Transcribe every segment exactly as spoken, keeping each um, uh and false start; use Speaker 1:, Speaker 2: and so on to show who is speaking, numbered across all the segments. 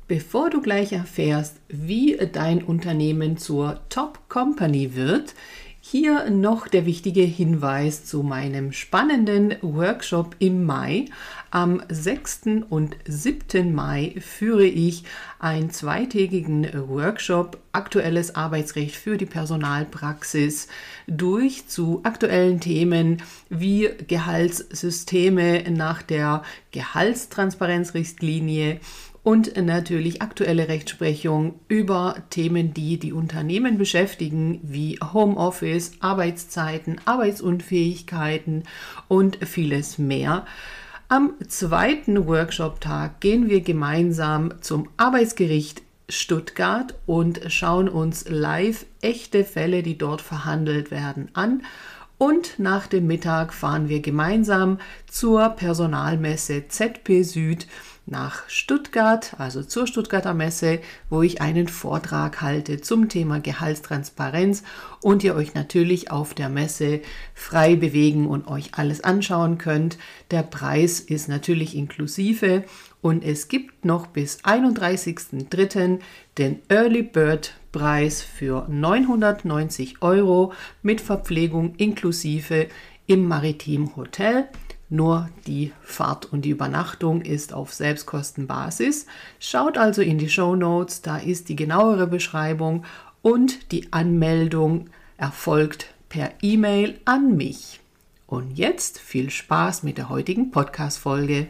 Speaker 1: Bevor du gleich erfährst, wie dein Unternehmen zur Top Company wird, hier noch der wichtige Hinweis zu meinem spannenden Workshop im Mai. Am sechsten und siebten Mai führe ich einen zweitägigen Workshop Aktuelles Arbeitsrecht für die Personalpraxis durch zu aktuellen Themen wie Gehaltssysteme nach der Gehaltstransparenzrichtlinie und natürlich aktuelle Rechtsprechung über Themen, die die Unternehmen beschäftigen, wie Homeoffice, Arbeitszeiten, Arbeitsunfähigkeiten und vieles mehr. Am zweiten Workshop-Tag gehen wir gemeinsam zum Arbeitsgericht Stuttgart und schauen uns live echte Fälle, die dort verhandelt werden, an. Und nach dem Mittag fahren wir gemeinsam zur Personalmesse Z P Süd nach Stuttgart, also zur Stuttgarter Messe, wo ich einen Vortrag halte zum Thema Gehaltstransparenz und ihr euch natürlich auf der Messe frei bewegen und euch alles anschauen könnt. Der Preis ist natürlich inklusive und es gibt noch bis einunddreißigsten dritten den Early Bird Preis für neunhundertneunzig Euro mit Verpflegung inklusive im Maritim Hotel. Nur die Fahrt und die Übernachtung ist auf Selbstkostenbasis. Schaut also in die Shownotes, da ist die genauere Beschreibung und die Anmeldung erfolgt per E-Mail an mich. Und jetzt viel Spaß mit der heutigen Podcast-Folge.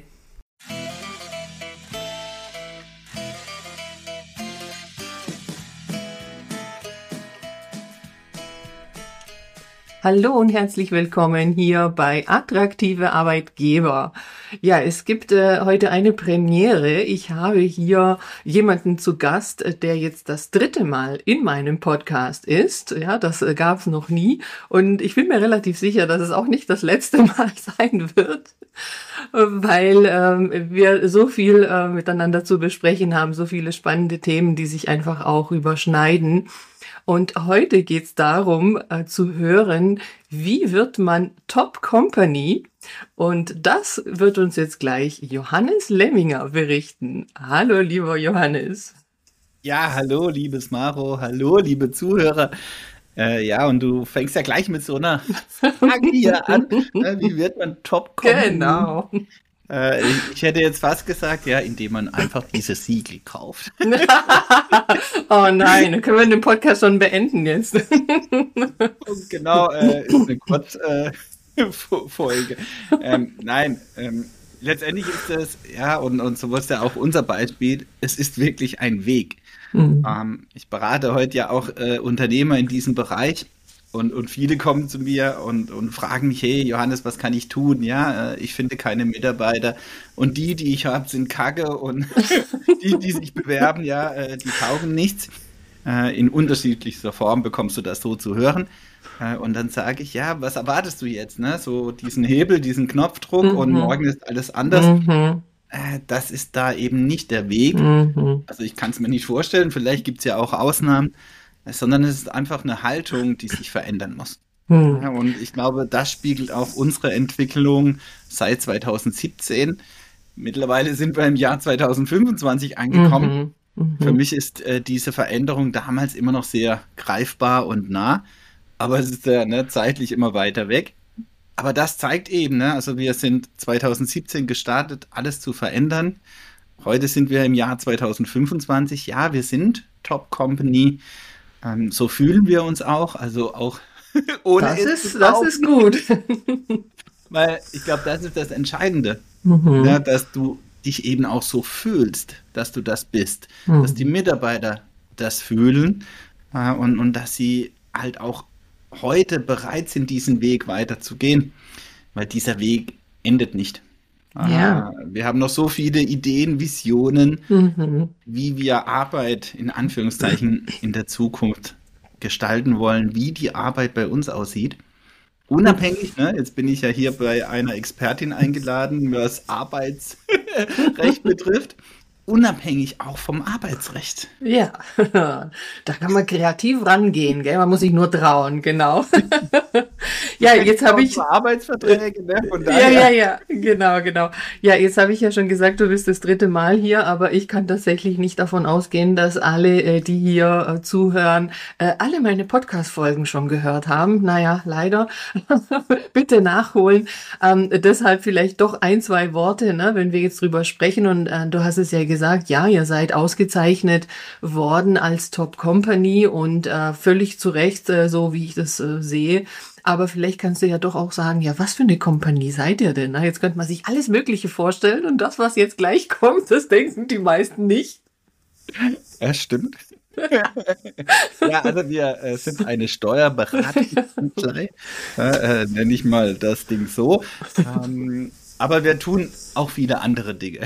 Speaker 1: Hallo und herzlich willkommen hier bei Attraktive Arbeitgeber. Ja, es gibt äh, heute eine Premiere. Ich habe hier jemanden zu Gast, der jetzt das dritte Mal in meinem Podcast ist. Ja, das äh, gab es noch nie. Und ich bin mir relativ sicher, dass es auch nicht das letzte Mal sein wird, weil ähm, wir so viel äh, miteinander zu besprechen haben, so viele spannende Themen, die sich einfach auch überschneiden. Und heute geht es darum, äh, zu hören, wie wird man Top Company? Und das wird uns jetzt gleich Johannes Lemminger berichten. Hallo, lieber Johannes.
Speaker 2: Ja, hallo, liebes Maro, hallo, liebe Zuhörer. Äh, ja, und du fängst ja gleich mit so einer Frage hier an. Äh, wie wird man Top Company?
Speaker 1: Genau.
Speaker 2: Äh, ich, ich hätte jetzt fast gesagt, ja, indem man einfach dieses Siegel kauft.
Speaker 1: Oh nein, dann können wir den Podcast schon beenden jetzt.
Speaker 2: Und genau, äh, ist eine Kurzfolge. Äh, ähm, nein, ähm, letztendlich ist das, ja, und, und so ist ja auch unser Beispiel, es ist wirklich ein Weg. Mhm. Ähm, ich berate heute ja auch äh, Unternehmer in diesem Bereich. Und, und viele kommen zu mir und, und fragen mich, hey Johannes, was kann ich tun? Ja, äh, ich finde keine Mitarbeiter. Und die, die ich habe, sind Kacke. Und die, die sich bewerben, ja, äh, die taugen nichts. Äh, in unterschiedlichster Form bekommst du das so zu hören. Äh, und dann sage ich, ja, was erwartest du jetzt? Ne? So diesen Hebel, diesen Knopfdruck mhm. und morgen ist alles anders. Mhm. Äh, das ist da eben nicht der Weg. Mhm. Also ich kann es mir nicht vorstellen. Vielleicht gibt es ja auch Ausnahmen. Sondern es ist einfach eine Haltung, die sich verändern muss. Hm. Ja, und ich glaube, das spiegelt auch unsere Entwicklung seit zweitausendsiebzehn. Mittlerweile sind wir im Jahr zweitausendfünfundzwanzig angekommen. Mhm. Mhm. Für mich ist äh, diese Veränderung damals immer noch sehr greifbar und nah, aber es ist äh, ne, zeitlich immer weiter weg. Aber das zeigt eben, ne, also wir sind zweitausendsiebzehn gestartet, alles zu verändern. Heute sind wir im Jahr zweitausendfünfundzwanzig. Ja, wir sind Top Company. Ähm, so fühlen wir uns auch, also auch ohne
Speaker 1: das es ist, zu das ist gut.
Speaker 2: Weil ich glaube, das ist das Entscheidende, mhm. ne, dass du dich eben auch so fühlst, dass du das bist, mhm. dass die Mitarbeiter das fühlen äh, und, und dass sie halt auch heute bereit sind, diesen Weg weiterzugehen, weil dieser Weg endet nicht.
Speaker 1: Ja.
Speaker 2: Wir haben noch so viele Ideen, Visionen, mhm. wie wir Arbeit in Anführungszeichen in der Zukunft gestalten wollen, wie die Arbeit bei uns aussieht. Unabhängig, ne? Jetzt bin ich ja hier bei einer Expertin eingeladen, was Arbeitsrecht betrifft. unabhängig auch vom Arbeitsrecht.
Speaker 1: Ja, da kann man kreativ rangehen, gell? Man muss sich nur trauen, genau. Ja, jetzt habe ich
Speaker 2: Arbeitsverträge, ne? Von
Speaker 1: ja, ja, ja, genau, genau. Ja, jetzt habe ich ja schon gesagt, du bist das dritte Mal hier, aber ich kann tatsächlich nicht davon ausgehen, dass alle, äh, die hier äh, zuhören, äh, alle meine Podcast-Folgen schon gehört haben. Naja, leider. Bitte nachholen. Ähm, deshalb vielleicht doch ein, zwei Worte, ne, wenn wir jetzt drüber sprechen. Und äh, du hast es ja gesagt, ja, ihr seid ausgezeichnet worden als Top Company und äh, völlig zu Recht, äh, so wie ich das äh, sehe. Aber vielleicht kannst du ja doch auch sagen, ja, was für eine Kompanie seid ihr denn? Na, jetzt könnte man sich alles Mögliche vorstellen und das, was jetzt gleich kommt, das denken die meisten nicht.
Speaker 2: Ja, stimmt. Ja, also wir äh, sind eine Steuerberatungskanzlei, äh, äh, nenne ich mal das Ding so. Ähm, aber wir tun auch viele andere Dinge.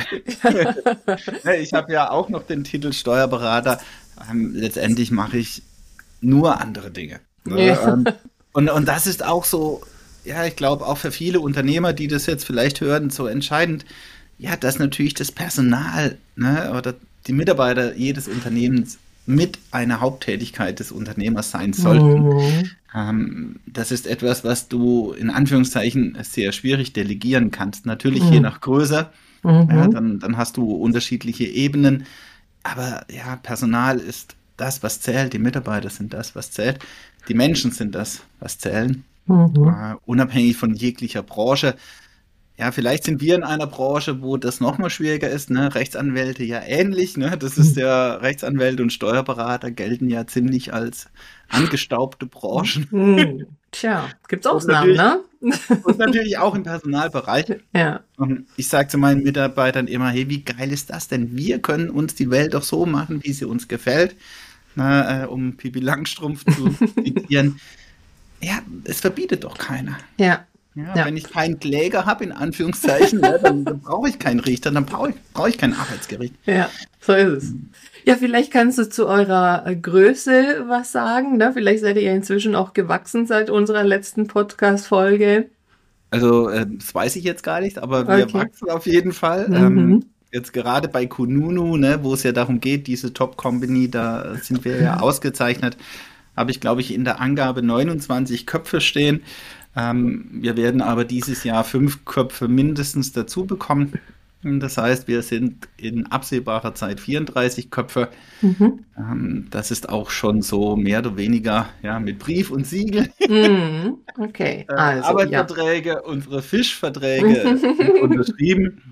Speaker 2: Ich habe ja auch noch den Titel Steuerberater. Ähm, letztendlich mache ich nur andere Dinge. Ne?
Speaker 1: Ja.
Speaker 2: Ähm, und, und das ist auch so, ja, ich glaube auch für viele Unternehmer, die das jetzt vielleicht hören, so entscheidend, ja, dass natürlich das Personal, ne, oder die Mitarbeiter jedes Unternehmens mit einer Haupttätigkeit des Unternehmers sein sollten.
Speaker 1: Mhm.
Speaker 2: Ähm, das ist etwas, was du in Anführungszeichen sehr schwierig delegieren kannst. Natürlich
Speaker 1: Mhm.
Speaker 2: je nach Größe,
Speaker 1: Mhm.
Speaker 2: ja, dann, dann hast du unterschiedliche Ebenen. Aber ja, Personal ist das, was zählt. Die Mitarbeiter sind das, was zählt. Die Menschen sind das, was zählen.
Speaker 1: Mhm.
Speaker 2: Äh, unabhängig von jeglicher Branche. Ja, vielleicht sind wir in einer Branche, wo das noch mal schwieriger ist, ne? Rechtsanwälte ja ähnlich, ne? Das ist ja, Rechtsanwälte und Steuerberater gelten ja ziemlich als angestaubte Branchen.
Speaker 1: Mhm. Tja, gibt's
Speaker 2: Und
Speaker 1: Ausnahmen,
Speaker 2: natürlich,
Speaker 1: ne?
Speaker 2: und natürlich auch im Personalbereich.
Speaker 1: Ja.
Speaker 2: Und ich sage zu meinen Mitarbeitern immer, hey, wie geil ist das denn? Wir können uns die Welt doch so machen, wie sie uns gefällt, na, äh, um Pipi Langstrumpf zu zitieren. Ja, es verbietet doch keiner.
Speaker 1: Ja.
Speaker 2: Ja,
Speaker 1: Ja.
Speaker 2: wenn ich keinen Kläger habe, in Anführungszeichen, ne, dann, dann brauche ich keinen Richter, dann brauche ich, brauche ich kein Arbeitsgericht.
Speaker 1: Ja, so ist es. Ja, vielleicht kannst du zu eurer äh, Größe was sagen, ne? Vielleicht seid ihr ja inzwischen auch gewachsen seit unserer letzten Podcast-Folge.
Speaker 2: Also, äh, das weiß ich jetzt gar nicht, aber wir
Speaker 1: Okay.
Speaker 2: wachsen auf jeden Fall.
Speaker 1: Mhm.
Speaker 2: Ähm, jetzt gerade bei Kununu, ne, wo es ja darum geht, diese Top-Company, da sind wir ja ausgezeichnet, habe ich, glaube ich, in der Angabe neunundzwanzig Köpfe stehen. Ähm, wir werden aber dieses Jahr fünf Köpfe mindestens dazu bekommen. Das heißt, wir sind in absehbarer Zeit vierunddreißig Köpfe.
Speaker 1: Mhm.
Speaker 2: Ähm, das ist auch schon so mehr oder weniger, ja, mit Brief und Siegel.
Speaker 1: Mhm. Okay,
Speaker 2: Äh,
Speaker 1: also ja.
Speaker 2: Arbeitsverträge, unsere Fischverträge sind unterschrieben.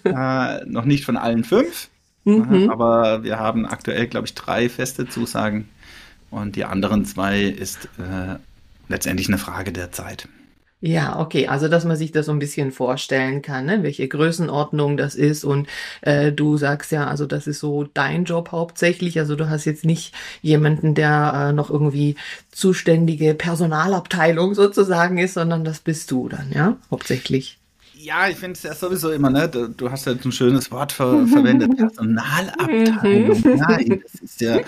Speaker 2: Äh, noch nicht von allen fünf, äh,
Speaker 1: Mhm.
Speaker 2: aber wir haben aktuell, glaube ich, drei feste Zusagen und die anderen zwei ist äh, letztendlich eine Frage der Zeit.
Speaker 1: Ja, okay, also dass man sich das so ein bisschen vorstellen kann, ne? Welche Größenordnung das ist und äh, du sagst ja, also das ist so dein Job hauptsächlich, also du hast jetzt nicht jemanden, der äh, noch irgendwie zuständige Personalabteilung sozusagen ist, sondern das bist du dann, ja, hauptsächlich.
Speaker 2: Ja, ich finde es ja sowieso immer, ne? Du, du hast ja ein schönes Wort ver verwendet, Personalabteilung.
Speaker 1: Mhm.
Speaker 2: Nein, das ist ja.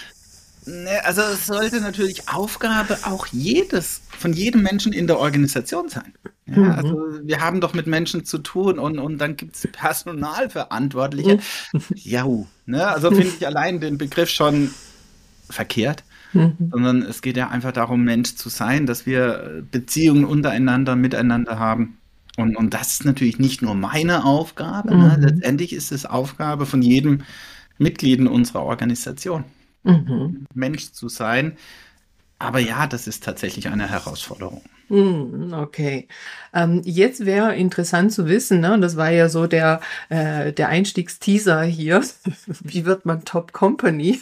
Speaker 2: Ne, also es sollte natürlich Aufgabe auch jedes, von jedem Menschen in der Organisation sein. Ja,
Speaker 1: Mhm.
Speaker 2: also wir haben doch mit Menschen zu tun und, und dann gibt es Personalverantwortliche. Ja, ne? Also finde ich allein den Begriff schon verkehrt,
Speaker 1: Mhm.
Speaker 2: sondern es geht ja einfach darum, Mensch zu sein, dass wir Beziehungen untereinander, miteinander haben. Und, und das ist natürlich nicht nur meine Aufgabe, ne?
Speaker 1: Mhm.
Speaker 2: Letztendlich ist es Aufgabe von jedem Mitglied in unserer Organisation,
Speaker 1: Mhm.
Speaker 2: Mensch zu sein. Aber ja, das ist tatsächlich eine Herausforderung.
Speaker 1: Mhm, okay. Ähm, jetzt wäre interessant zu wissen, ne, und das war ja so der, äh, der Einstiegsteaser hier. Wie wird man Top Company?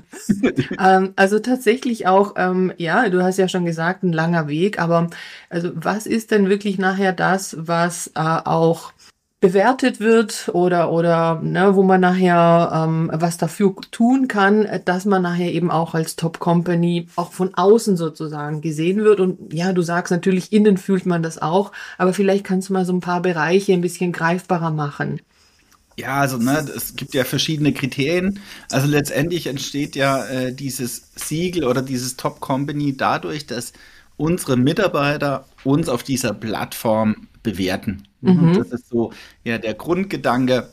Speaker 1: Ähm, also tatsächlich auch, ähm, ja, du hast ja schon gesagt, ein langer Weg, aber also was ist denn wirklich nachher das, was äh, auch bewertet wird oder oder ne, wo man nachher ähm, was dafür tun kann, äh, dass man nachher eben auch als Top Company auch von außen sozusagen gesehen wird und ja, du sagst natürlich, innen fühlt man das auch, aber vielleicht kannst du mal so ein paar Bereiche ein bisschen greifbarer machen.
Speaker 2: Ja, also ne, es gibt ja verschiedene Kriterien. Also letztendlich entsteht ja äh, dieses Siegel oder dieses Top Company dadurch, dass unsere Mitarbeiter uns auf dieser Plattform bewerten. Und
Speaker 1: Mhm.
Speaker 2: das ist so ja der Grundgedanke.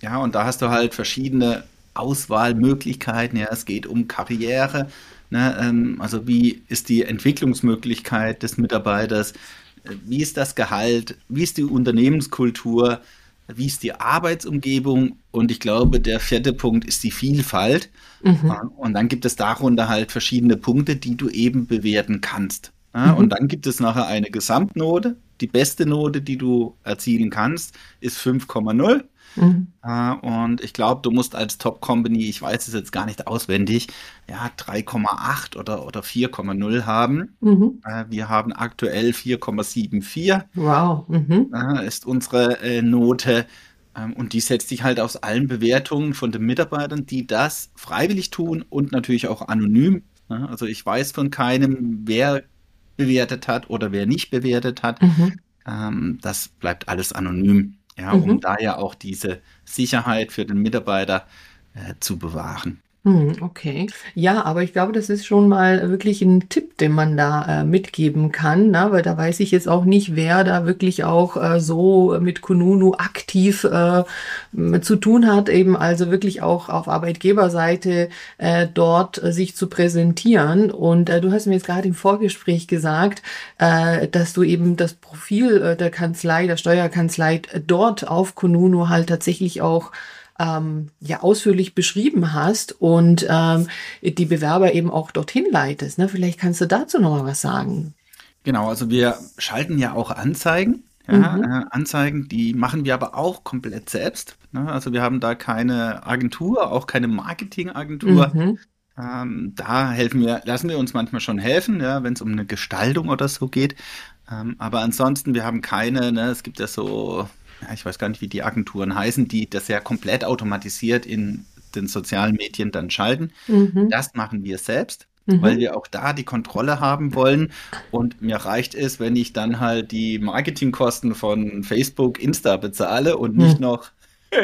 Speaker 2: Ja, und da hast du halt verschiedene Auswahlmöglichkeiten. Ja, es geht um Karriere. Ne, ähm, also wie ist die Entwicklungsmöglichkeit des Mitarbeiters? Äh, Wie ist das Gehalt? Wie ist die Unternehmenskultur? Wie ist die Arbeitsumgebung? Und ich glaube, der vierte Punkt ist die Vielfalt.
Speaker 1: Mhm.
Speaker 2: Ja, und dann gibt es darunter halt verschiedene Punkte, die du eben bewerten kannst. Ja, und
Speaker 1: Mhm.
Speaker 2: dann gibt es nachher eine Gesamtnote. Die beste Note, die du erzielen kannst, ist fünf Komma null.
Speaker 1: Mhm.
Speaker 2: Äh, und ich glaube, du musst als Top-Company, ich weiß es jetzt gar nicht auswendig, ja, drei Komma acht oder, oder vier Komma null haben.
Speaker 1: Mhm.
Speaker 2: Äh, wir haben aktuell vier Komma siebenundsiebzig,
Speaker 1: Wow. Mhm.
Speaker 2: äh, ist unsere äh, Note. Ähm, und die setzt sich halt aus allen Bewertungen von den Mitarbeitern, die das freiwillig tun und natürlich auch anonym. Ne? Also ich weiß von keinem, wer bewertet hat oder wer nicht bewertet hat.
Speaker 1: Mhm.
Speaker 2: Ähm, das bleibt alles anonym, ja, um
Speaker 1: Mhm.
Speaker 2: da ja auch diese Sicherheit für den Mitarbeiter äh, zu bewahren.
Speaker 1: Hm, okay. Ja, aber ich glaube, das ist schon mal wirklich ein Tipp, den man da äh, mitgeben kann, ne? Weil da weiß ich jetzt auch nicht, wer da wirklich auch äh, so mit Kununu aktiv äh, m- zu tun hat, eben also wirklich auch auf Arbeitgeberseite äh, dort äh, sich zu präsentieren. Und äh, du hast mir jetzt gerade im Vorgespräch gesagt, äh, dass du eben das Profil äh, der Kanzlei, der Steuerkanzlei äh, dort auf Kununu halt tatsächlich auch ähm, ja ausführlich beschrieben hast und ähm, die Bewerber eben auch dorthin leitest. Ne? Vielleicht kannst du dazu noch mal was sagen.
Speaker 2: Genau, also wir schalten ja auch Anzeigen. Ja,
Speaker 1: Mhm.
Speaker 2: äh, Anzeigen, die machen wir aber auch komplett selbst. Ne? Also wir haben da keine Agentur, auch keine Marketingagentur.
Speaker 1: Mhm.
Speaker 2: Ähm, da helfen wir, lassen wir uns manchmal schon helfen, ja, wenn es um eine Gestaltung oder so geht. Ähm, aber ansonsten, wir haben keine, ne, es gibt ja so, ja, ich weiß gar nicht, wie die Agenturen heißen, die das ja komplett automatisiert in den sozialen Medien dann schalten.
Speaker 1: Mhm.
Speaker 2: Das machen wir selbst, weil
Speaker 1: Mhm.
Speaker 2: wir auch da die Kontrolle haben wollen. Und mir reicht es, wenn ich dann halt die Marketingkosten von Facebook, Insta bezahle und nicht
Speaker 1: Mhm.
Speaker 2: noch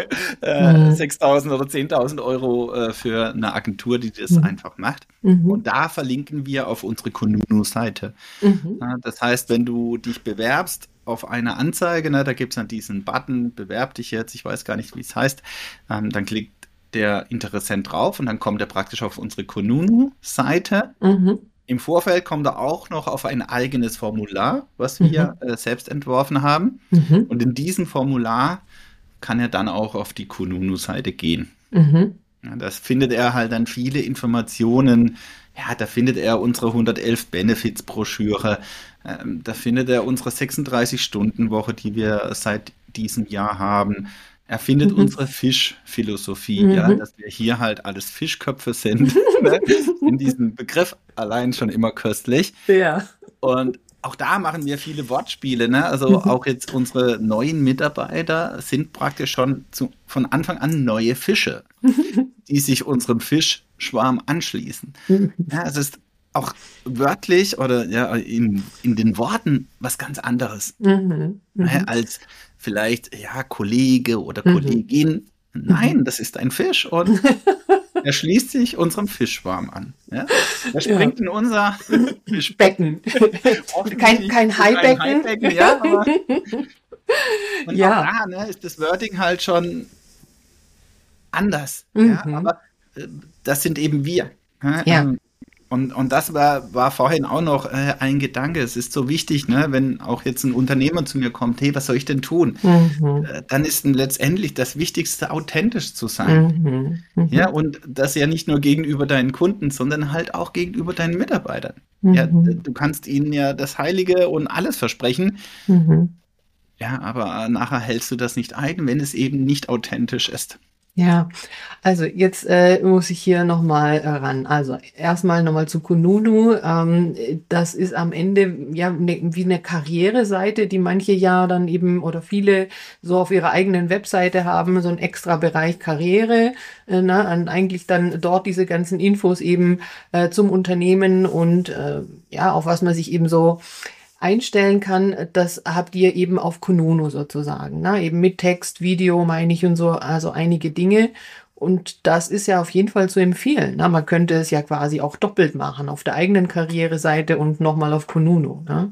Speaker 2: äh,
Speaker 1: Mhm.
Speaker 2: sechstausend oder zehntausend Euro äh, für eine Agentur, die das
Speaker 1: Mhm.
Speaker 2: einfach macht.
Speaker 1: Mhm.
Speaker 2: Und da verlinken wir auf unsere Kununu-Seite.
Speaker 1: Mhm.
Speaker 2: Ja, das heißt, wenn du dich bewerbst auf eine Anzeige, ne, da gibt es dann diesen Button, bewerb dich jetzt, ich weiß gar nicht, wie es heißt, ähm, dann klickt der Interessent drauf und dann kommt er praktisch auf unsere Kununu-Seite.
Speaker 1: Mhm.
Speaker 2: Im Vorfeld kommt er auch noch auf ein eigenes Formular, was wir
Speaker 1: Mhm.
Speaker 2: äh, selbst entworfen haben.
Speaker 1: Mhm.
Speaker 2: Und in diesem Formular kann er dann auch auf die Kununu-Seite gehen.
Speaker 1: Mhm.
Speaker 2: Ja, das findet er halt dann viele Informationen. Ja, da findet er unsere hundertelf Benefits-Broschüre. Ähm, da findet er unsere sechsunddreißig-Stunden-Woche, die wir seit diesem Jahr haben. Er findet
Speaker 1: Mhm.
Speaker 2: unsere Fischphilosophie, ja,
Speaker 1: Mhm.
Speaker 2: dass wir hier halt alles Fischköpfe sind. Ne? Ich finde diesen Begriff allein schon immer köstlich.
Speaker 1: Ja.
Speaker 2: Und auch da machen wir viele Wortspiele, ne? Also
Speaker 1: Mhm.
Speaker 2: auch jetzt unsere neuen Mitarbeiter sind praktisch schon zu, von Anfang an neue Fische, die sich unserem Fischschwarm anschließen. Ja, es ist auch wörtlich oder ja, in, in den Worten was ganz anderes,
Speaker 1: Mhm.
Speaker 2: ne,
Speaker 1: Mhm.
Speaker 2: als vielleicht ja Kollege oder
Speaker 1: Mhm.
Speaker 2: Kollegin.
Speaker 1: Mhm.
Speaker 2: Nein, das ist ein Fisch und er schließt sich unserem Fischschwarm an. Ja? Er
Speaker 1: Ja.
Speaker 2: springt in unser Fischbecken.
Speaker 1: Becken.
Speaker 2: Hoffentlich
Speaker 1: Kein,
Speaker 2: nicht
Speaker 1: kein
Speaker 2: in ein
Speaker 1: Haibecken.
Speaker 2: Haibecken, ja, aber und auch
Speaker 1: Ja.
Speaker 2: da, ne, ist das Wording halt schon anders, ja,
Speaker 1: Mhm.
Speaker 2: aber äh, das sind eben wir. Ja,
Speaker 1: Ja.
Speaker 2: ähm, und, und das war, war vorhin auch noch äh, ein Gedanke. Es ist so wichtig, ne, wenn auch jetzt ein Unternehmer zu mir kommt, hey, was soll ich denn tun?
Speaker 1: Mhm.
Speaker 2: Äh, dann ist letztendlich das Wichtigste, authentisch zu sein.
Speaker 1: Mhm.
Speaker 2: Ja,
Speaker 1: Mhm.
Speaker 2: und das ja nicht nur gegenüber deinen Kunden, sondern halt auch gegenüber deinen Mitarbeitern. Ja,
Speaker 1: Mhm.
Speaker 2: du kannst ihnen ja das Heilige und alles versprechen.
Speaker 1: Mhm.
Speaker 2: Ja, aber nachher hältst du das nicht ein, wenn es eben nicht authentisch ist.
Speaker 1: Ja, also jetzt äh, muss ich hier nochmal äh, ran. Also erstmal nochmal zu Kununu. Ähm, das ist am Ende ja ne, wie eine Karriereseite, die manche ja dann eben oder viele so auf ihrer eigenen Webseite haben, so ein extra Bereich Karriere, äh, ne, und eigentlich dann dort diese ganzen Infos eben äh, zum Unternehmen und äh, ja, auf was man sich eben so einstellen kann, das habt ihr eben auf Kununu sozusagen, ne? Eben mit Text, Video meine ich und so, also einige Dinge. Und das ist ja auf jeden Fall zu empfehlen. Ne? Man könnte es ja quasi auch doppelt machen, auf der eigenen Karriereseite und nochmal auf Kununu. Ne?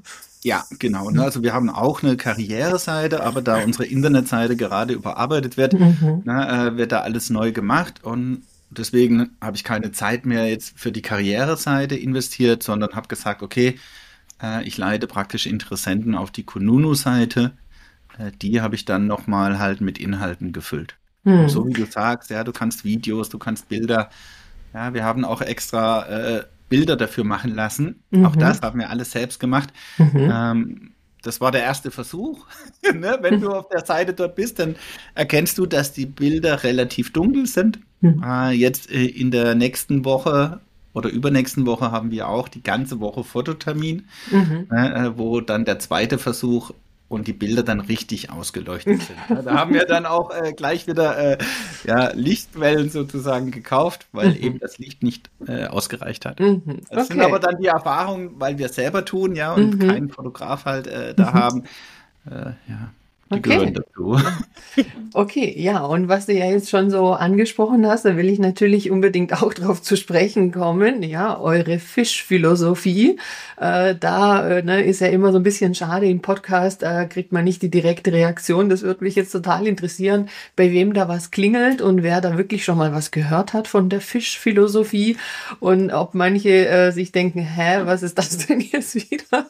Speaker 2: Ja, genau. Ne? Also wir haben auch eine Karriereseite, aber da unsere Internetseite gerade überarbeitet wird,
Speaker 1: Mhm.
Speaker 2: ne, äh, wird da alles neu gemacht und deswegen habe ich keine Zeit mehr jetzt für die Karriereseite investiert, sondern habe gesagt, okay, äh, ich leite praktisch Interessenten auf die Kununu-Seite. Äh, die habe ich dann nochmal halt mit Inhalten gefüllt. Und
Speaker 1: Mhm.
Speaker 2: so wie du sagst, ja, du kannst Videos, du kannst Bilder. Ja, wir haben auch extra äh, Bilder dafür machen lassen. Auch
Speaker 1: Mhm.
Speaker 2: das haben wir alles selbst gemacht.
Speaker 1: Mhm.
Speaker 2: Ähm, das war der erste Versuch. Ne? Wenn du auf der Seite dort bist, dann erkennst du, dass die Bilder relativ dunkel sind.
Speaker 1: Mhm.
Speaker 2: Äh, jetzt äh, in der nächsten Woche oder übernächsten Woche haben wir auch die ganze Woche Fototermin,
Speaker 1: Mhm.
Speaker 2: ne, äh, wo dann der zweite Versuch und die Bilder dann richtig ausgeleuchtet sind. Ne? Da haben wir dann auch äh, gleich wieder äh, ja, Lichtquellen sozusagen gekauft, weil eben
Speaker 1: Mhm.
Speaker 2: das Licht nicht äh, ausgereicht hat.
Speaker 1: Mhm.
Speaker 2: Das sind aber
Speaker 1: Okay.
Speaker 2: dann die Erfahrungen, weil wir es selber tun, ja, und
Speaker 1: Mhm.
Speaker 2: keinen Fotograf halt äh, da
Speaker 1: Mhm.
Speaker 2: haben. Äh, ja, die gehören
Speaker 1: Okay.
Speaker 2: dazu.
Speaker 1: Ja. Okay, ja, und was du ja jetzt schon so angesprochen hast, da will ich natürlich unbedingt auch drauf zu sprechen kommen. Ja, eure Fischphilosophie. Äh, da äh, ne, ist ja immer so ein bisschen schade im Podcast, äh, kriegt man nicht die direkte Reaktion. Das würde mich jetzt total interessieren, bei wem da was klingelt und wer da wirklich schon mal was gehört hat von der Fischphilosophie und ob manche äh, sich denken, hä, was ist das denn jetzt wieder?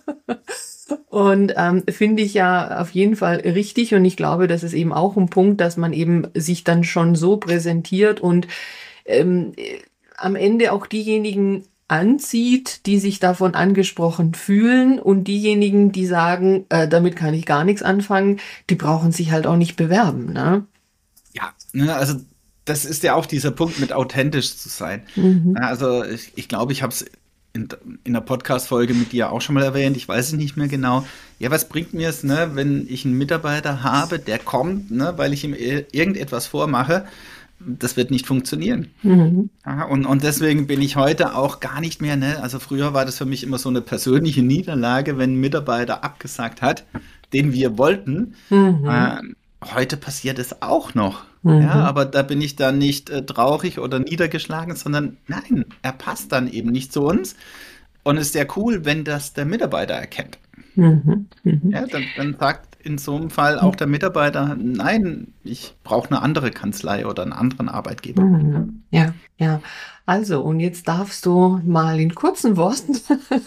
Speaker 1: Und ähm, finde ich ja auf jeden Fall richtig und ich glaube, das ist eben auch ein Punkt, dass man eben sich dann schon so präsentiert und ähm, äh, am Ende auch diejenigen anzieht, die sich davon angesprochen fühlen und diejenigen, die sagen, äh, damit kann ich gar nichts anfangen, die brauchen sich halt auch nicht bewerben, ne?
Speaker 2: Ja, ne, also das ist ja auch dieser Punkt mit authentisch zu sein.
Speaker 1: Mhm.
Speaker 2: Ja, also ich, ich glaube, ich habe es in, in der Podcast-Folge mit dir auch schon mal erwähnt, ich weiß es nicht mehr genau. Ja, was bringt mir es, ne, wenn ich einen Mitarbeiter habe, der kommt, ne, weil ich ihm ir- irgendetwas vormache, das wird nicht funktionieren.
Speaker 1: Mhm.
Speaker 2: Ja, und, und deswegen bin ich heute auch gar nicht mehr, ne, also früher war das für mich immer so eine persönliche Niederlage, wenn ein Mitarbeiter abgesagt hat, den wir wollten.
Speaker 1: Mhm.
Speaker 2: Ähm, heute passiert es auch noch. Ja,
Speaker 1: Mhm.
Speaker 2: aber da bin ich dann nicht äh, traurig oder niedergeschlagen, sondern nein, er passt dann eben nicht zu uns. Und es ist sehr cool, wenn das der Mitarbeiter erkennt.
Speaker 1: Mhm. Mhm.
Speaker 2: Ja, dann, dann sagt in so einem Fall auch der Mitarbeiter, nein, ich brauche eine andere Kanzlei oder einen anderen Arbeitgeber.
Speaker 1: Mhm. Ja, ja. Also, und jetzt darfst du mal in kurzen Worten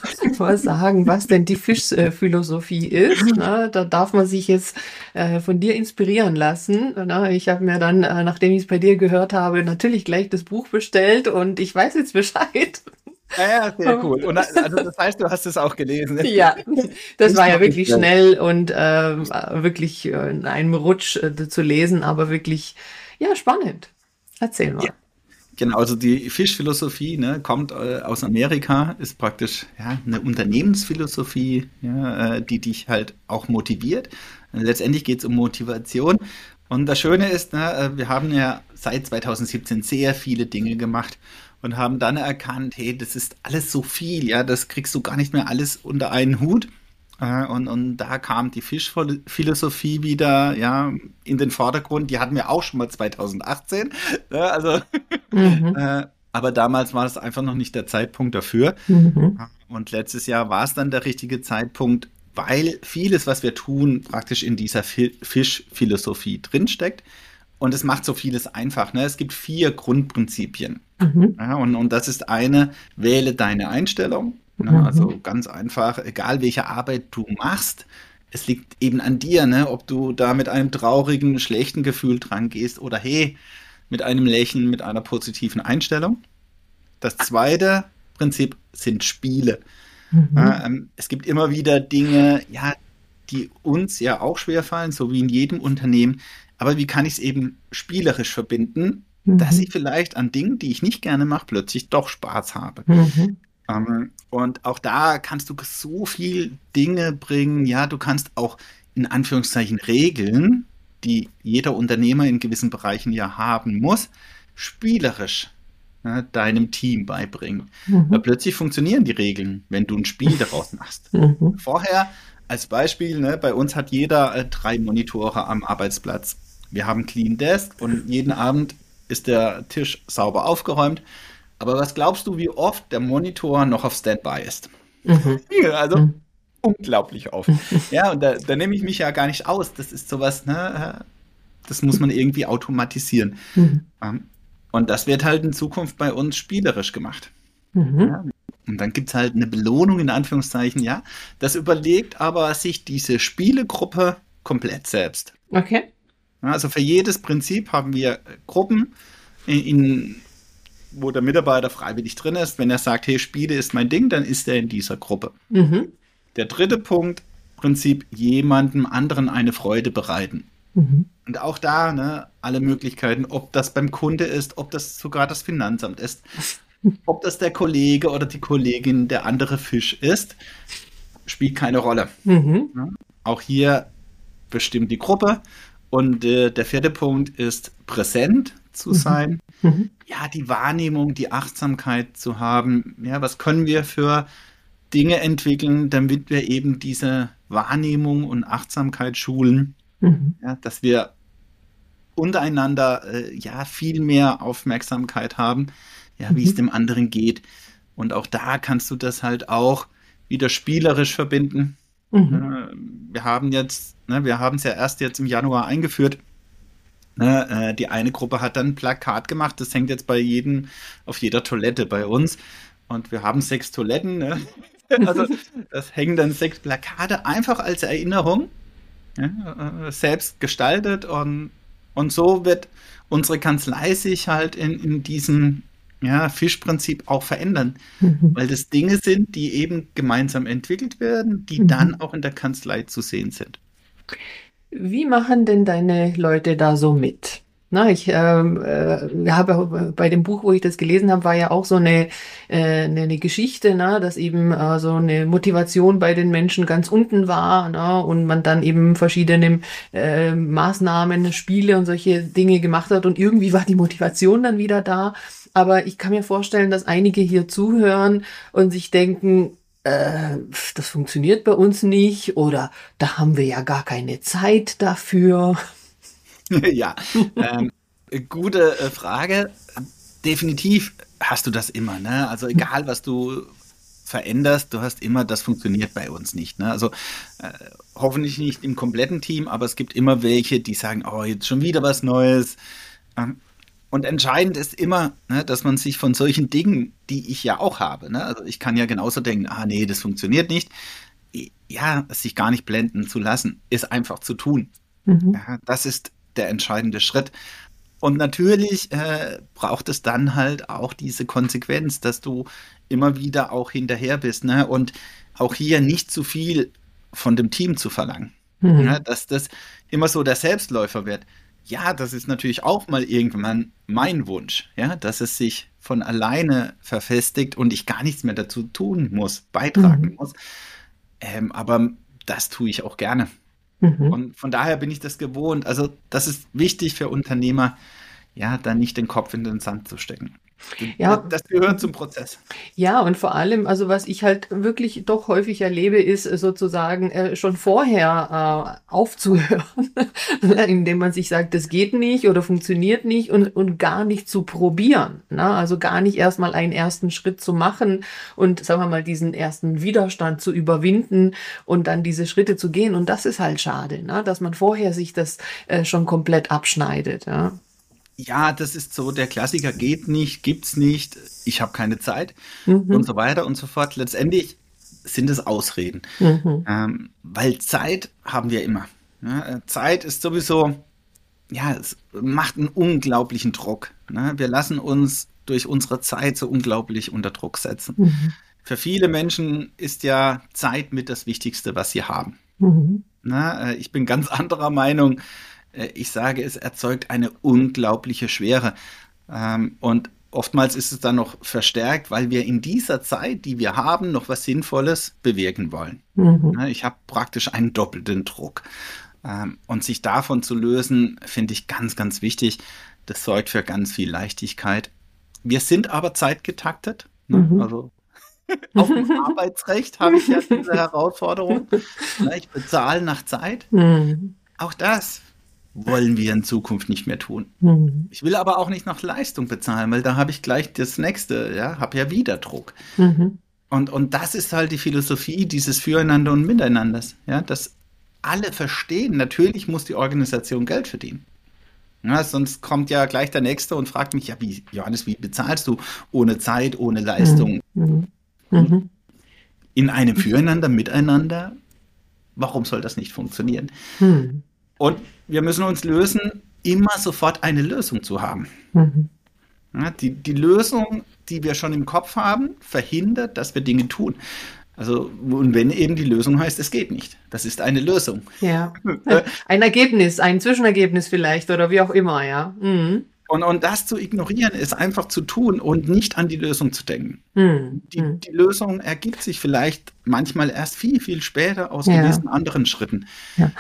Speaker 1: mal sagen, was denn die Fischphilosophie ist. Ne? Da darf man sich jetzt äh, von dir inspirieren lassen. Ne? Ich habe mir dann, äh, nachdem ich es bei dir gehört habe, natürlich gleich das Buch bestellt und ich weiß jetzt Bescheid.
Speaker 2: Ja, ja, sehr cool. Und also das heißt, du hast es auch gelesen.
Speaker 1: Ja, das
Speaker 2: Nicht
Speaker 1: war ja
Speaker 2: nur
Speaker 1: wirklich
Speaker 2: bestellt.
Speaker 1: schnell und ähm, wirklich äh, in einem Rutsch äh, zu lesen, aber wirklich, ja, spannend. Erzähl
Speaker 2: Ja,
Speaker 1: mal.
Speaker 2: genau. Also die Fischphilosophie, ne, kommt äh, aus Amerika, ist praktisch ja, eine Unternehmensphilosophie, ja, äh, die dich halt auch motiviert. Letztendlich geht es um Motivation. Und das Schöne ist, ne, äh, wir haben ja seit zwanzig siebzehn sehr viele Dinge gemacht und haben dann erkannt, hey, das ist alles so viel, ja, das kriegst du gar nicht mehr alles unter einen Hut. Äh, Und, und da kam die Fischphilosophie wieder, ja, in den Vordergrund. Die hatten wir auch schon mal zwanzig achtzehn. Ja, also,
Speaker 1: Mhm.
Speaker 2: äh, aber damals war es einfach noch nicht der Zeitpunkt dafür.
Speaker 1: Mhm.
Speaker 2: Und letztes Jahr war es dann der richtige Zeitpunkt, weil vieles, was wir tun, praktisch in dieser Fi- Fischphilosophie drinsteckt. Und es macht so vieles einfach. Ne? Es gibt vier Grundprinzipien.
Speaker 1: Mhm.
Speaker 2: Ja, und, und das ist eine, wähle deine Einstellung. Ne?
Speaker 1: Mhm.
Speaker 2: Also ganz einfach, egal welche Arbeit du machst, es liegt eben an dir, ne? Ob du da mit einem traurigen, schlechten Gefühl dran gehst oder hey, mit einem Lächeln, mit einer positiven Einstellung. Das zweite Prinzip sind Spiele.
Speaker 1: Mhm.
Speaker 2: Ja, ähm, es gibt immer wieder Dinge, ja, die uns ja auch schwerfallen, so wie in jedem Unternehmen. Aber wie kann ich es eben spielerisch verbinden, dass ich
Speaker 1: Mhm.
Speaker 2: vielleicht an Dingen, die ich nicht gerne mache, plötzlich doch Spaß habe?
Speaker 1: Mhm.
Speaker 2: Ähm, und auch da kannst du so viel Dinge bringen. Ja, du kannst auch in Anführungszeichen Regeln, die jeder Unternehmer in gewissen Bereichen ja haben muss, spielerisch ne, deinem Team beibringen. Weil
Speaker 1: Mhm.
Speaker 2: plötzlich funktionieren die Regeln, wenn du ein Spiel daraus machst.
Speaker 1: Mhm.
Speaker 2: Vorher, als Beispiel, ne, bei uns hat jeder äh, drei Monitore am Arbeitsplatz. Wir haben Clean Desk und jeden Abend ist der Tisch sauber aufgeräumt. Aber was glaubst du, wie oft der Monitor noch auf Standby ist?
Speaker 1: Mhm.
Speaker 2: Also
Speaker 1: Mhm.
Speaker 2: unglaublich oft. Ja, und da, da nehme ich mich ja gar nicht aus. Das ist sowas, ne? Das muss man irgendwie automatisieren.
Speaker 1: Mhm.
Speaker 2: Ähm, Und das wird halt in Zukunft bei uns spielerisch gemacht.
Speaker 1: Mhm.
Speaker 2: Ja, und dann gibt es halt eine Belohnung in Anführungszeichen, ja. Das überlegt aber sich diese Spielegruppe komplett selbst.
Speaker 1: Okay.
Speaker 2: Ja, also für jedes Prinzip haben wir Gruppen, in, in, wo der Mitarbeiter freiwillig drin ist. Wenn er sagt, hey, Spiele ist mein Ding, dann ist er in dieser Gruppe.
Speaker 1: Mhm.
Speaker 2: Der dritte Punkt, Prinzip, jemandem anderen eine Freude bereiten.
Speaker 1: Mhm.
Speaker 2: Und auch da, ne, alle Möglichkeiten, ob das beim Kunde ist, ob das sogar das Finanzamt ist, ob das der Kollege oder die Kollegin der andere Fisch ist, spielt keine Rolle.
Speaker 1: Mhm.
Speaker 2: Ja? Auch hier bestimmt die Gruppe. Und äh, der vierte Punkt ist, präsent zu sein.
Speaker 1: Mhm.
Speaker 2: Ja, die Wahrnehmung, die Achtsamkeit zu haben. Ja, was können wir für Dinge entwickeln, damit wir eben diese Wahrnehmung und Achtsamkeit schulen,
Speaker 1: Mhm.
Speaker 2: ja, dass wir untereinander äh, ja viel mehr Aufmerksamkeit haben, ja, wie es
Speaker 1: Mhm.
Speaker 2: dem anderen geht. Und auch da kannst du das halt auch wieder spielerisch verbinden.
Speaker 1: Mhm.
Speaker 2: Ne, wir haben jetzt, ne, wir haben es ja erst jetzt im Januar eingeführt. Ne, äh, die eine Gruppe hat dann ein Plakat gemacht, das hängt jetzt bei jedem, auf jeder Toilette bei uns. Und wir haben sechs Toiletten. Ne? Also das hängen dann sechs Plakate einfach als Erinnerung, ja, äh, selbst gestaltet. Und, und so wird unsere Kanzlei sich halt in, in diesem ja, Fischprinzip auch verändern.
Speaker 1: Mhm.
Speaker 2: Weil das Dinge sind, die eben gemeinsam entwickelt werden, die
Speaker 1: Mhm.
Speaker 2: dann auch in der Kanzlei zu sehen sind.
Speaker 1: Wie machen denn deine Leute da so mit? Na, ich ähm, äh, habe bei dem Buch, wo ich das gelesen habe, war ja auch so eine, äh, eine, eine Geschichte, na, dass eben äh, so eine Motivation bei den Menschen ganz unten war, na, und man dann eben verschiedene äh, Maßnahmen, Spiele und solche Dinge gemacht hat und irgendwie war die Motivation dann wieder da. Aber ich kann mir vorstellen, dass einige hier zuhören und sich denken, äh, das funktioniert bei uns nicht oder da haben wir ja gar keine Zeit dafür.
Speaker 2: Ja, ähm, gute äh, Frage. Definitiv hast du das immer, ne? Also egal, was du veränderst, du hast immer, das funktioniert bei uns nicht, ne? Also äh, hoffentlich nicht im kompletten Team, aber es gibt immer welche, die sagen, oh, jetzt schon wieder was Neues. Ähm, und entscheidend ist immer, ne, dass man sich von solchen Dingen, die ich ja auch habe, ne? Also ich kann ja genauso denken, ah nee, das funktioniert nicht. Ja, sich gar nicht blenden zu lassen, ist einfach zu tun.
Speaker 1: Mhm.
Speaker 2: Ja, das ist der entscheidende Schritt. Und natürlich äh, braucht es dann halt auch diese Konsequenz, dass du immer wieder auch hinterher bist, ne? Und auch hier nicht zu viel von dem Team zu verlangen. Ja,
Speaker 1: Mhm.
Speaker 2: dass das immer so der Selbstläufer wird. Ja, das ist natürlich auch mal irgendwann mein Wunsch, ja, dass es sich von alleine verfestigt und ich gar nichts mehr dazu tun muss, beitragen
Speaker 1: Mhm.
Speaker 2: muss. Ähm, aber das tue ich auch gerne.
Speaker 1: Mhm.
Speaker 2: Und von daher bin ich das gewohnt. Also, das ist wichtig für Unternehmer, ja, da nicht den Kopf in den Sand zu stecken. Das,
Speaker 1: Ja,
Speaker 2: das gehört zum Prozess.
Speaker 1: ja, und vor allem, also was ich halt wirklich doch häufig erlebe, ist äh, sozusagen äh, schon vorher äh, aufzuhören, indem man sich sagt, das geht nicht oder funktioniert nicht und, und gar nicht zu probieren. Ne? Also gar nicht erstmal einen ersten Schritt zu machen und, sagen wir mal, diesen ersten Widerstand zu überwinden und dann diese Schritte zu gehen. Und das ist halt schade, ne? Dass man vorher sich das äh, schon komplett abschneidet. Ja.
Speaker 2: Ja, das ist so, der Klassiker geht nicht, gibt's nicht, ich habe keine Zeit und
Speaker 1: Mhm.
Speaker 2: so weiter und so fort. Letztendlich sind es Ausreden,
Speaker 1: Mhm.
Speaker 2: ähm, weil Zeit haben wir immer. Ja, äh, Zeit ist sowieso, ja, es macht einen unglaublichen Druck. Ne? Wir lassen uns durch unsere Zeit so unglaublich unter Druck setzen.
Speaker 1: Mhm.
Speaker 2: Für viele Menschen ist ja Zeit mit das Wichtigste, was sie haben.
Speaker 1: Mhm.
Speaker 2: Na, äh, ich bin ganz anderer Meinung. Äh, Ich sage, es erzeugt eine unglaubliche Schwere. Ähm, Und oftmals ist es dann noch verstärkt, weil wir in dieser Zeit, die wir haben, noch was Sinnvolles bewirken wollen.
Speaker 1: Mhm.
Speaker 2: Ne, Ich habe praktisch einen doppelten Druck. Ähm, Und sich davon zu lösen, finde ich ganz, ganz wichtig. Das sorgt für ganz viel Leichtigkeit. Wir sind aber zeitgetaktet. Ne?
Speaker 1: Mhm.
Speaker 2: Also auch im Arbeitsrecht habe ich ja diese Herausforderung. Ne, Ich bezahle nach Zeit.
Speaker 1: Mhm.
Speaker 2: Auch das wollen wir in Zukunft nicht mehr tun.
Speaker 1: Mhm.
Speaker 2: Ich will aber auch nicht nach Leistung bezahlen, weil da habe ich gleich das nächste, ja, habe ja wieder Druck.
Speaker 1: Mhm.
Speaker 2: Und, und das ist halt die Philosophie dieses Füreinander und Miteinanders, ja, dass alle verstehen, natürlich muss die Organisation Geld verdienen. Ja, sonst kommt ja gleich der Nächste und fragt mich, ja, wie, Johannes, wie bezahlst du ohne Zeit, ohne Leistung?
Speaker 1: Mhm. Mhm.
Speaker 2: In einem Füreinander, Miteinander, warum soll das nicht funktionieren?
Speaker 1: Mhm.
Speaker 2: Und wir müssen uns lösen, immer sofort eine Lösung zu haben.
Speaker 1: Mhm.
Speaker 2: Ja, die, die Lösung, die wir schon im Kopf haben, verhindert, dass wir Dinge tun. Also, und wenn eben die Lösung heißt, es geht nicht. Das ist eine Lösung.
Speaker 1: Ja. Ein Ergebnis, ein Zwischenergebnis vielleicht oder wie auch immer, ja. Mhm.
Speaker 2: Und, und das zu ignorieren, ist einfach zu tun und nicht an die Lösung zu denken.
Speaker 1: Mhm.
Speaker 2: Die, die Lösung ergibt sich vielleicht manchmal erst viel, viel später aus
Speaker 1: Ja.
Speaker 2: gewissen anderen Schritten.
Speaker 1: Ja.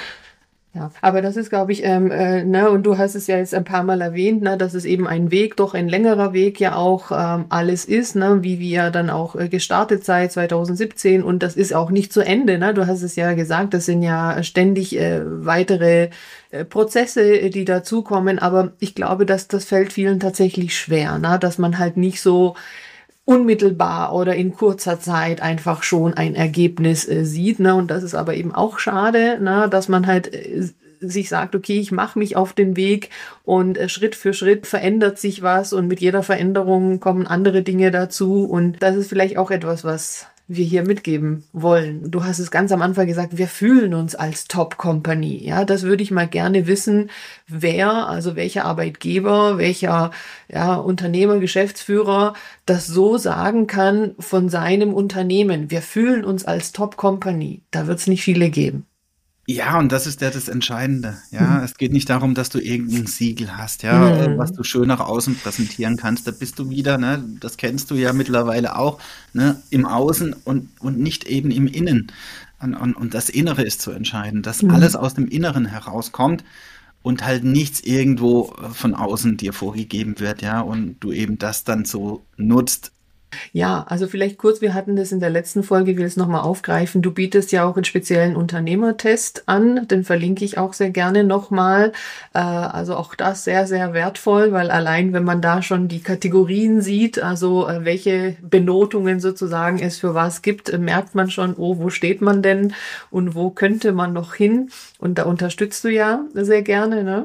Speaker 1: Ja, aber das ist, glaube ich, ähm, äh, ne, und du hast es ja jetzt ein paar Mal erwähnt, ne, dass es eben ein Weg, doch ein längerer Weg ja auch ähm, alles ist, ne, wie wir dann auch äh, gestartet seit zwanzig siebzehn und das ist auch nicht zu Ende, ne, du hast es ja gesagt, das sind ja ständig äh, weitere äh, Prozesse, die dazukommen, aber ich glaube, dass das fällt vielen tatsächlich schwer, ne, dass man halt nicht so unmittelbar oder in kurzer Zeit einfach schon ein Ergebnis äh, sieht. Ne? Und das ist aber eben auch schade, ne? Dass man halt äh, sich sagt, okay, ich mache mich auf den Weg und äh, Schritt für Schritt verändert sich was und mit jeder Veränderung kommen andere Dinge dazu. Und das ist vielleicht auch etwas, was wir hier mitgeben wollen. Du hast es ganz am Anfang gesagt, wir fühlen uns als Top-Company. Ja, das würde ich mal gerne wissen, wer, also welcher Arbeitgeber, welcher ja, Unternehmer, Geschäftsführer das so sagen kann von seinem Unternehmen. Wir fühlen uns als Top-Company. Da wird es nicht viele geben.
Speaker 2: Ja, und das ist ja das Entscheidende. Ja,
Speaker 1: Mhm.
Speaker 2: es geht nicht darum, dass du irgendein Siegel hast, ja, äh, was
Speaker 1: Mhm.
Speaker 2: du schön nach außen präsentieren kannst. Da bist du wieder, ne, das kennst du ja mittlerweile auch, ne, im Außen und, und nicht eben im Innen. Und, und, und das Innere ist zu entscheiden, dass alles
Speaker 1: Mhm.
Speaker 2: aus dem Inneren herauskommt und halt nichts irgendwo äh, von außen dir vorgegeben wird, ja, und du eben das dann so nutzt.
Speaker 1: Ja, also vielleicht kurz, wir hatten das in der letzten Folge, ich will es nochmal aufgreifen. Du bietest ja auch einen speziellen Unternehmertest an, den verlinke ich auch sehr gerne nochmal. Äh, also auch das sehr, sehr wertvoll, weil allein wenn man da schon die Kategorien sieht, also äh, welche Benotungen sozusagen es für was gibt, äh, merkt man schon, oh, wo steht man denn und wo könnte man noch hin? Und da unterstützt du ja sehr gerne, ne?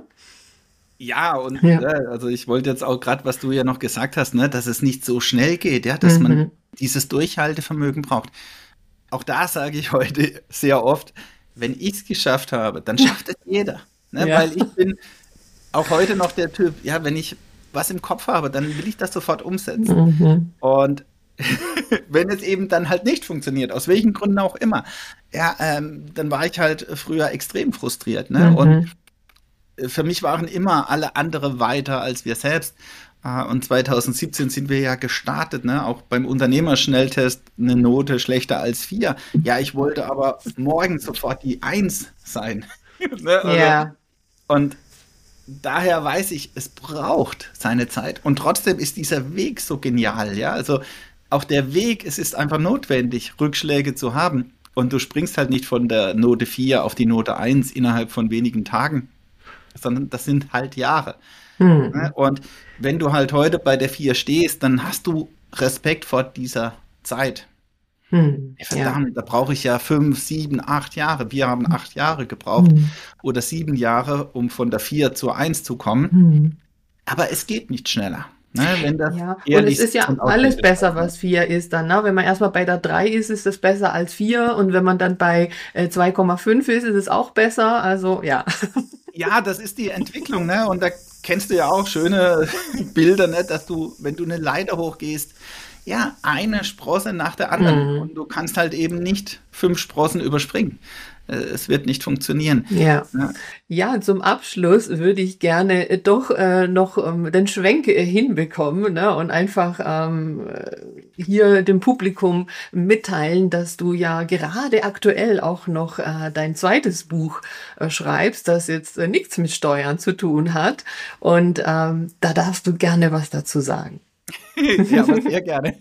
Speaker 2: Ja, und
Speaker 1: Ja.
Speaker 2: äh, also ich wollte jetzt auch gerade, was du ja noch gesagt hast, ne, dass es nicht so schnell geht, ja, dass man
Speaker 1: Mhm.
Speaker 2: dieses Durchhaltevermögen braucht. Auch da sage ich heute sehr oft, wenn ich es geschafft habe, dann schafft es jeder. Ne,
Speaker 1: Ja.
Speaker 2: weil ich bin auch heute noch der Typ, ja, wenn ich was im Kopf habe, dann will ich das sofort umsetzen.
Speaker 1: Mhm.
Speaker 2: Und wenn es eben dann halt nicht funktioniert, aus welchen Gründen auch immer, ja, ähm, dann war ich halt früher extrem frustriert. Ne? Und
Speaker 1: Mhm.
Speaker 2: für mich waren immer alle andere weiter als wir selbst. Äh, Und zwanzig siebzehn sind wir ja gestartet, ne? Auch beim Unternehmerschnelltest eine Note schlechter als vier. Ja, ich wollte aber morgen sofort die Eins sein. Ne? Also,
Speaker 1: Ja.
Speaker 2: und daher weiß ich, es braucht seine Zeit. Und trotzdem ist dieser Weg so genial, ja. Also auch der Weg, es ist einfach notwendig, Rückschläge zu haben. Und du springst halt nicht von der Note vier auf die Note eins innerhalb von wenigen Tagen, sondern das sind halt Jahre. Ne?
Speaker 1: Mhm.
Speaker 2: Und wenn du halt heute bei der vier stehst, dann hast du Respekt vor dieser Zeit.
Speaker 1: Mhm.
Speaker 2: Ey,
Speaker 1: Ja.
Speaker 2: verdammt, da brauche ich ja fünf, sieben, acht Jahre. Wir haben acht Jahre gebraucht
Speaker 1: Mhm.
Speaker 2: oder sieben Jahre, um von der vier zur eins zu kommen.
Speaker 1: Mhm.
Speaker 2: Aber es geht nicht schneller, ne? Wenn das
Speaker 1: Ja, und es
Speaker 2: ehrlich
Speaker 1: ist ja
Speaker 2: und
Speaker 1: alles
Speaker 2: authentisch
Speaker 1: besser,
Speaker 2: ist. Ne?
Speaker 1: was vier ist dann. Ne? Wenn man erstmal bei der drei ist, ist es besser als vier. Und wenn man dann bei äh, zwei Komma fünf ist, ist es auch besser. Also ja.
Speaker 2: Ja, das ist die Entwicklung, ne? Und da kennst du ja auch schöne Bilder, ne? Dass du, wenn du eine Leiter hochgehst, ja, eine Sprosse nach der anderen.
Speaker 1: Mhm.
Speaker 2: Und du kannst halt eben nicht fünf Sprossen überspringen. Äh, Es wird nicht funktionieren.
Speaker 1: Ja.
Speaker 2: Ne?
Speaker 1: Ja, zum Abschluss würde ich gerne äh, doch äh, noch ähm, den Schwenk äh, hinbekommen, ne, und einfach ähm, äh, hier dem Publikum mitteilen, dass du ja gerade aktuell auch noch äh, dein zweites Buch äh, schreibst, das jetzt äh, nichts mit Steuern zu tun hat. Und ähm, da darfst du gerne was dazu sagen.
Speaker 2: Ja, aber sehr gerne.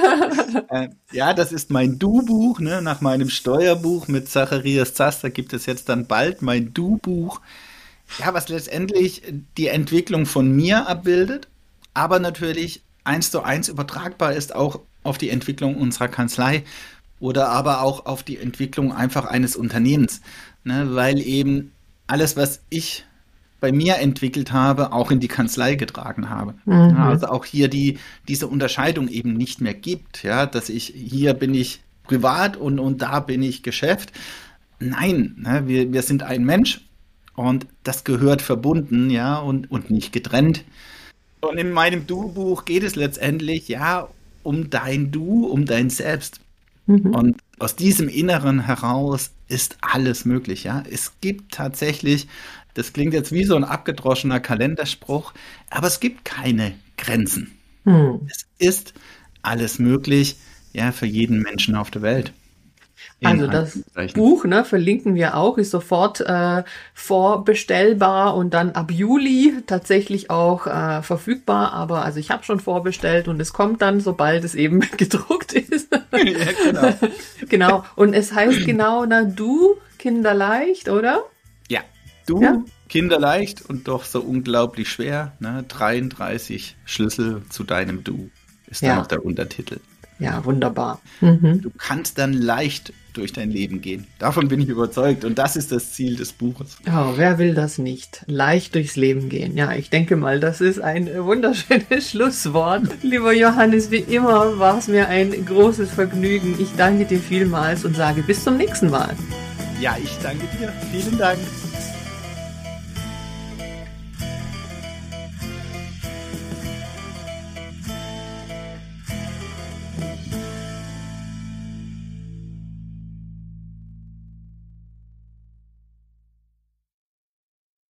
Speaker 2: Äh, ja, das ist mein Du-Buch, ne? Nach meinem Steuerbuch mit Zacharias Zaster gibt es jetzt dann bald mein Du-Buch. Ja, was letztendlich die Entwicklung von mir abbildet, aber natürlich eins zu eins übertragbar ist auch auf die Entwicklung unserer Kanzlei oder aber auch auf die Entwicklung einfach eines Unternehmens, ne? Weil eben alles, was ich bei mir entwickelt habe, auch in die Kanzlei getragen habe. Mhm. Ja, also auch hier die, diese Unterscheidung eben nicht mehr gibt, ja, dass ich, hier bin ich privat und, und da bin ich Geschäft. Nein, ne, wir, wir sind ein Mensch und das gehört verbunden, ja, und, und nicht getrennt. Und in meinem Du-Buch geht es letztendlich, ja, um dein Du, um dein Selbst. Mhm. Und aus diesem Inneren heraus ist alles möglich, ja. Es gibt tatsächlich, das klingt jetzt wie so ein abgedroschener Kalenderspruch, aber es gibt keine Grenzen. Mhm. Es ist alles möglich, ja, für jeden Menschen auf der Welt.
Speaker 1: Also das Buch, ne, verlinken wir auch, ist sofort äh, vorbestellbar und dann ab Juli tatsächlich auch äh, verfügbar. Aber also ich habe schon vorbestellt und es kommt dann, sobald es eben gedruckt ist. Ja, genau. Genau. Und es heißt genau, na, du, kinderleicht, oder?
Speaker 2: Ja, du, ja? Kinderleicht und doch so unglaublich schwer. Ne? dreiunddreißig Schlüssel zu deinem Du ist ja. dann noch der Untertitel.
Speaker 1: Ja, wunderbar. Mhm.
Speaker 2: Du kannst dann leicht durch dein Leben gehen. Davon bin ich überzeugt. Und das ist das Ziel des Buches.
Speaker 1: Oh, wer will das nicht? Leicht durchs Leben gehen. Ja, ich denke mal, das ist ein wunderschönes Schlusswort. Lieber Johannes, wie immer war es mir ein großes Vergnügen. Ich danke dir vielmals und sage bis zum nächsten Mal.
Speaker 2: Ja, ich danke dir. Vielen Dank.